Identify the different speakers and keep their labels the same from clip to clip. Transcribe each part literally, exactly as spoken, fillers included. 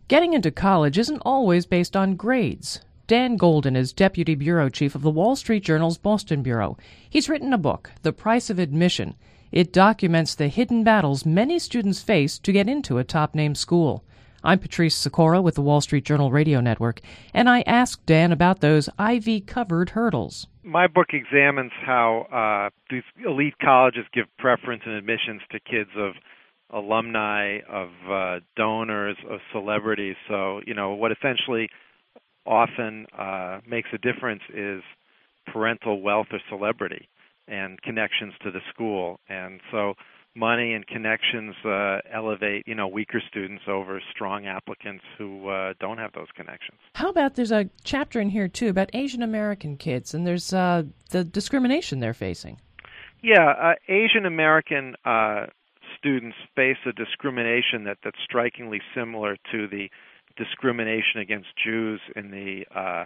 Speaker 1: Getting into college isn't always based on grades. Dan Golden is Deputy Bureau Chief of the Wall Street Journal's Boston Bureau. He's written a book, The Price of Admission. It documents the hidden battles many students face to get into a top-name school. I'm Patrice Sikora with the Wall Street Journal Radio Network, and I asked Dan about those ivy-covered hurdles.
Speaker 2: My book examines how uh, these elite colleges give preference in admissions to kids of alumni, of uh, donors, of celebrities. So, you know, what essentially often uh, makes a difference is parental wealth or celebrity and connections to the school. And so money and connections uh, elevate, you know, weaker students over strong applicants who uh, don't have those connections.
Speaker 1: How about there's a chapter in here, too, about Asian American kids, and there's uh, the discrimination they're facing.
Speaker 2: Yeah, uh, Asian American uh, students face a discrimination that, that's strikingly similar to the discrimination against Jews in the uh,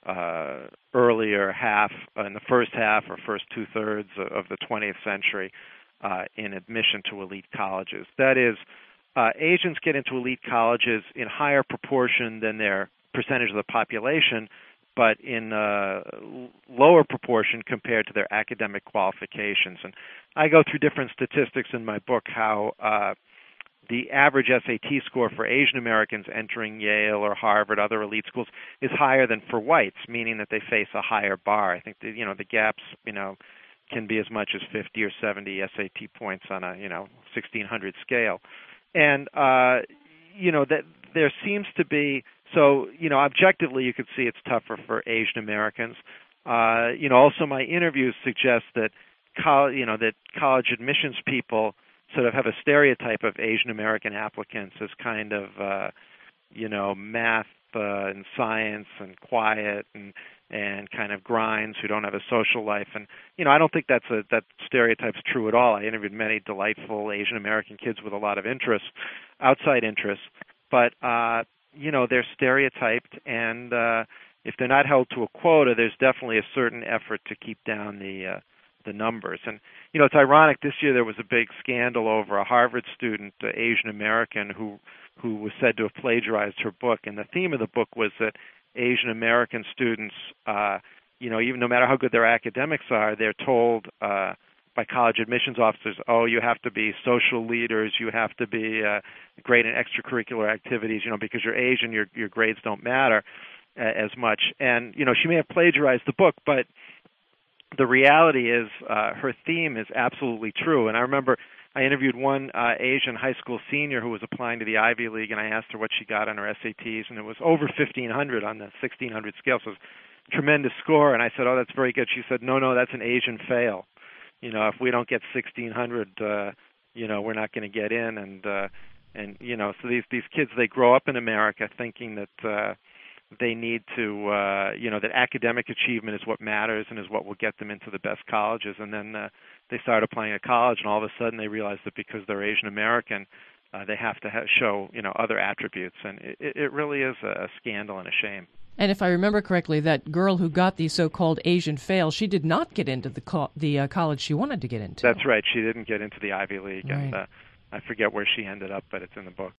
Speaker 2: uh, earlier half, uh, in the first half or first two-thirds of the twentieth century. Uh, in admission to elite colleges. That is, uh, Asians get into elite colleges in higher proportion than their percentage of the population, but in uh, lower proportion compared to their academic qualifications. And I go through different statistics in my book how uh, the average S A T score for Asian Americans entering Yale or Harvard, other elite schools, is higher than for whites, meaning that they face a higher bar. I think the, you know the gaps, you know. can be as much as fifty or seventy S A T points on a, you know, sixteen hundred scale. And, uh, you know, that there seems to be, so, you know, objectively you could see it's tougher for Asian Americans. Uh, you know, also my interviews suggest that, col- you know, that college admissions people sort of have a stereotype of Asian American applicants as kind of, uh, you know, math uh, and science and quiet and and kind of grinds who don't have a social life. And, you know, I don't think that's a, that stereotype's true at all. I interviewed many delightful Asian American kids with a lot of interests, outside interests. But, uh, you know, they're stereotyped, and uh, if they're not held to a quota, there's definitely a certain effort to keep down the uh, the numbers. And, you know, it's ironic, this year there was a big scandal over a Harvard student, uh, Asian American, who who was said to have plagiarized her book. And the theme of the book was that Asian American students, uh, you know, even no matter how good their academics are, they're told uh, by college admissions officers, oh, you have to be social leaders, you have to be uh, great in extracurricular activities, you know, because you're Asian, your your grades don't matter uh, as much. And, you know, she may have plagiarized the book, but the reality is uh, her theme is absolutely true. And I remember I interviewed one uh, Asian high school senior who was applying to the Ivy League, and I asked her what she got on her S A Ts, and it was over fifteen hundred on the sixteen hundred scale, so it was a tremendous score. And I said, oh, that's very good. She said, no, no, that's an Asian fail. You know, if we don't get sixteen hundred, uh, you know, we're not going to get in. And, uh, and you know, so these, these kids, they grow up in America thinking that uh, they need to, uh, you know, that academic achievement is what matters and is what will get them into the best colleges. And then uh, they start applying at college, and all of a sudden they realize that because they're Asian American, uh, they have to ha- show, you know, other attributes. And it, it really is a scandal and a shame.
Speaker 1: And if I remember correctly, that girl who got the so-called Asian fail, she did not get into the co- the uh, college she wanted to get into.
Speaker 2: That's right. She didn't get into the Ivy League,
Speaker 1: right.
Speaker 2: and uh, I forget where she ended up, but it's in the book.